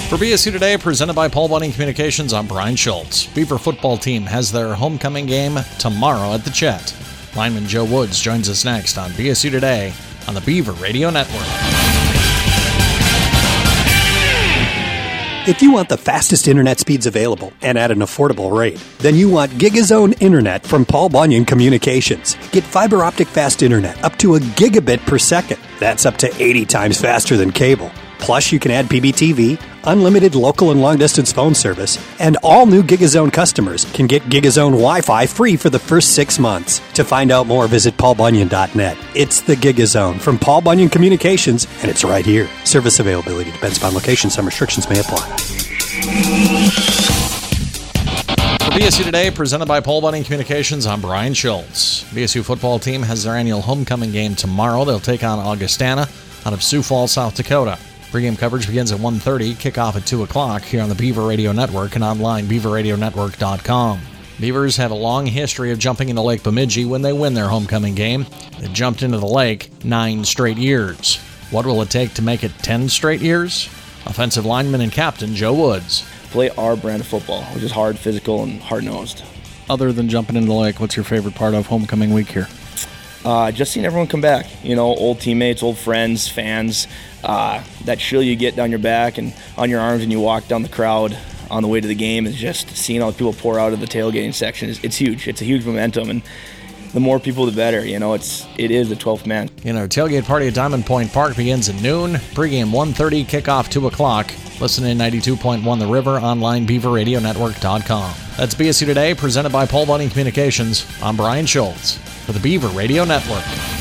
For BSU Today, presented by Paul Bunyan Communications, I'm Brian Schultz. Beaver football team has their homecoming game tomorrow at the Chet. Lineman Joe Woods joins us next on BSU Today on the Beaver Radio Network. If you want the fastest internet speeds available and at an affordable rate, then you want GigaZone Internet from Paul Bunyan Communications. Get fiber optic fast internet up to a gigabit per second. That's up to 80 times faster than cable. Plus, you can add PBTV, unlimited local and long-distance phone service, and all new GigaZone customers can get GigaZone Wi-Fi free for the first 6 months. To find out more, visit paulbunyan.net. It's the GigaZone from Paul Bunyan Communications, and it's right here. Service availability depends upon location. Some restrictions may apply. For BSU Today, presented by Paul Bunyan Communications, I'm Brian Schultz. BSU football team has their annual homecoming game tomorrow. They'll take on Augustana out of Sioux Falls, South Dakota. Pre-game coverage begins at 1:30, kickoff at 2 o'clock here on the Beaver Radio Network and online beaverradionetwork.com. Beavers have a long history of jumping into Lake Bemidji when they win their homecoming game. They've jumped into the lake 9 straight years. What will it take to make it 10 straight years? Offensive lineman and captain Joe Woods. Play our brand of football, which is hard, physical, and hard-nosed. Other than jumping into the lake, what's your favorite part of homecoming week here? Just seeing everyone come back. You know, old teammates, old friends, fans. That chill you get down your back and on your arms when you walk down the crowd on the way to the game is just seeing all the people pour out of the tailgating section. It's huge. It's a huge momentum, and the more people, the better. You know, it is the 12th man. You know, tailgate party at Diamond Point Park begins at noon. Pregame 1:30, kickoff 2 o'clock. Listen in 92.1 The River, online beaverradionetwork.com. That's BSU Today, presented by Paul Bunyan Communications. I'm Brian Schultz for the Beaver Radio Network.